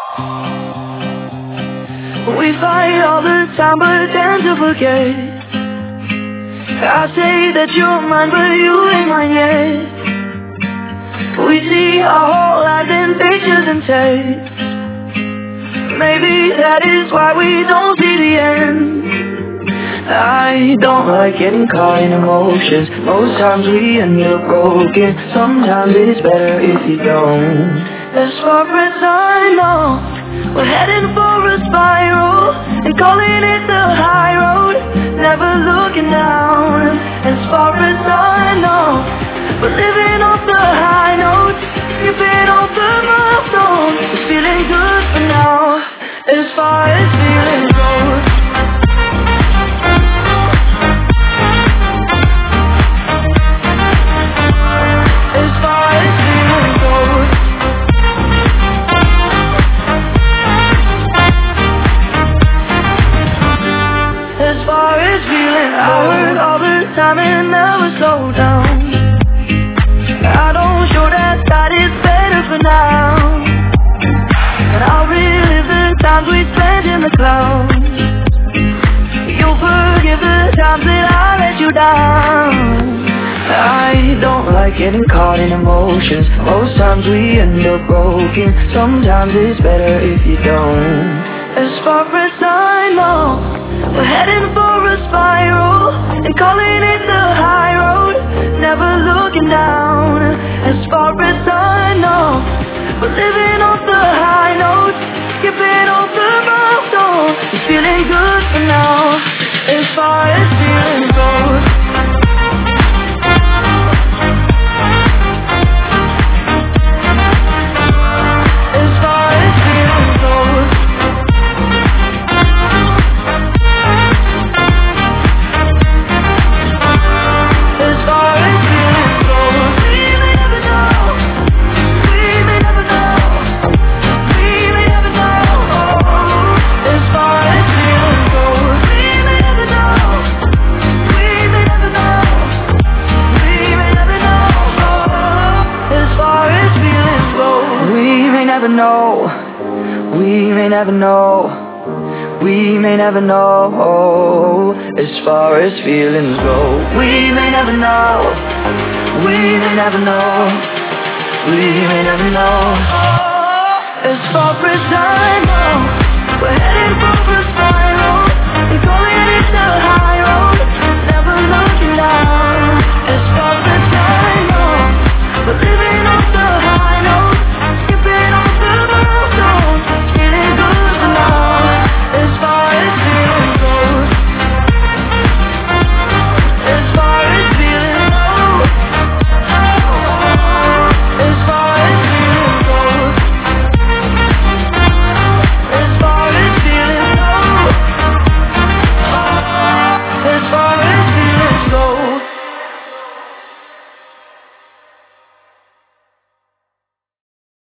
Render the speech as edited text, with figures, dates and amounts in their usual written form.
We fight all the time but tend to forget. I say that you're mine but you ain't mine yet. We see our whole lives in pictures and tapes. Maybe that is why we don't see the end. I don't like getting caught in emotions. Most times we end up broken. Sometimes it's better if you don't. As far as I know, we're heading for a spiral and calling it the high road, never looking down. As far as I know, we're living off the high notes, skipping off the milestones. It's feeling good for now, as far as feeling goes. As far as feeling goes. As far as feeling, I work all the time and never slow down. I don't show that side, it's better for now. And I'll relive the times we spent in the clouds. You'll forgive the times that I let you down. I don't like getting caught in emotions. Most times we end up broken. Sometimes it's better if you don't. As far as I know, we're heading for a spiral and calling it the high road, never looking down. As far as I know, we're living off the high notes, skipping off the milestones. It's feeling good for now, as far as feeling goes. As far as feeling goes. As far as feeling goes. We may never know. We may never know. We may never know. As far as feeling goes. We may never know. We may never know. We may never know. As far as feeling goes. We may never know. We may never know. We may never know. As far as feelings go. We may never know. We may never know. We may never know. As far as